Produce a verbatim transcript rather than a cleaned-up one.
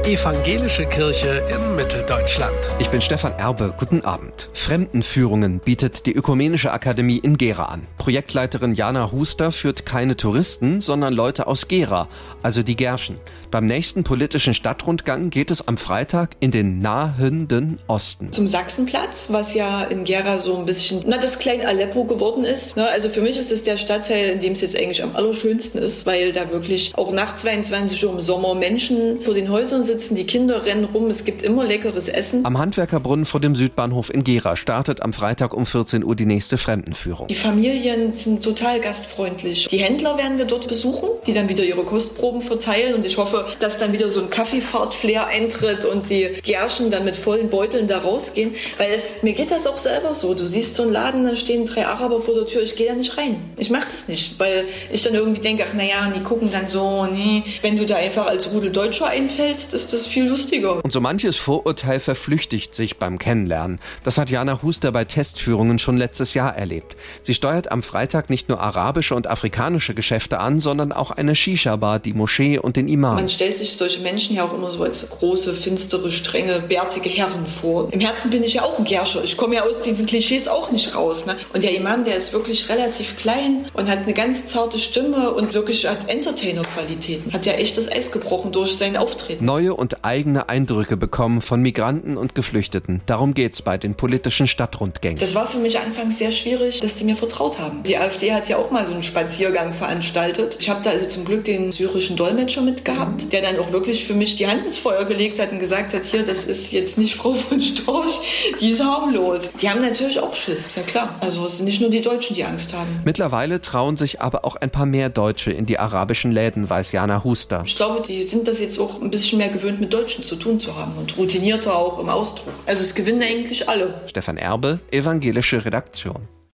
Evangelische Kirche in Mitteldeutschland. Ich bin Stefan Erbe. Guten Abend. Fremdenführungen bietet die Ökumenische Akademie in Gera an. Projektleiterin Jana Huster führt keine Touristen, sondern Leute aus Gera, also die Gerschen. Beim nächsten politischen Stadtrundgang geht es am Freitag in den nahenden Osten. Zum Sachsenplatz, was ja in Gera so ein bisschen, na, das kleine Aleppo geworden ist. Also für mich ist es der Stadtteil, in dem es jetzt eigentlich am allerschönsten ist, weil da wirklich auch nach zweiundzwanzig Uhr im Sommer Menschen vor den Häusern sitzen, die Kinder rennen rum, es gibt immer leckeres Essen. Am Handwerkerbrunnen vor dem Südbahnhof in Gera startet am Freitag um vierzehn Uhr die nächste Fremdenführung. Die Familien sind total gastfreundlich. Die Händler werden wir dort besuchen, die dann wieder ihre Kostproben verteilen, und ich hoffe, dass dann wieder so ein Kaffeefahrt-Flair eintritt und die Gerschen dann mit vollen Beuteln da rausgehen, weil mir geht das auch selber so. Du siehst so einen Laden, da stehen drei Araber vor der Tür, ich gehe da nicht rein. Ich mache das nicht, weil ich dann irgendwie denke, ach naja, die gucken dann so, nee. Wenn du da einfach als Rudel Deutscher einfällst, ist das viel lustiger. Und so manches Vorurteil verflüchtigt sich beim Kennenlernen. Das hat Jana Huster bei Testführungen schon letztes Jahr erlebt. Sie steuert am Freitag nicht nur arabische und afrikanische Geschäfte an, sondern auch eine Shisha-Bar, die Moschee und den Imam. Man stellt sich solche Menschen ja auch immer so als große, finstere, strenge, bärtige Herren vor. Im Herzen bin ich ja auch ein Gerscher. Ich komme ja aus diesen Klischees auch nicht raus. Ne? Und der Imam, der ist wirklich relativ klein und hat eine ganz zarte Stimme und wirklich hat Entertainer-Qualitäten. Hat ja echt das Eis gebrochen durch sein Auftreten. Neue und eigene Eindrücke bekommen von Migranten und Geflüchteten. Darum geht's bei den politischen Stadtrundgängen. Das war für mich anfangs sehr schwierig, dass die mir vertraut haben. Die AfD hat ja auch mal so einen Spaziergang veranstaltet. Ich habe da also zum Glück den syrischen Dolmetscher mitgehabt, der dann auch wirklich für mich die Hand ins Feuer gelegt hat und gesagt hat, hier, das ist jetzt nicht Frau von Storch, die ist harmlos. Die haben natürlich auch Schiss, ist ja klar. Also es sind nicht nur die Deutschen, die Angst haben. Mittlerweile trauen sich aber auch ein paar mehr Deutsche in die arabischen Läden, weiß Jana Huster. Ich glaube, die sind das jetzt auch ein bisschen mehr gewöhnt, mit Deutschen zu tun zu haben und routinierter auch im Ausdruck. Also es gewinnen eigentlich alle. Stefan Erbe, Evangelische Redaktion.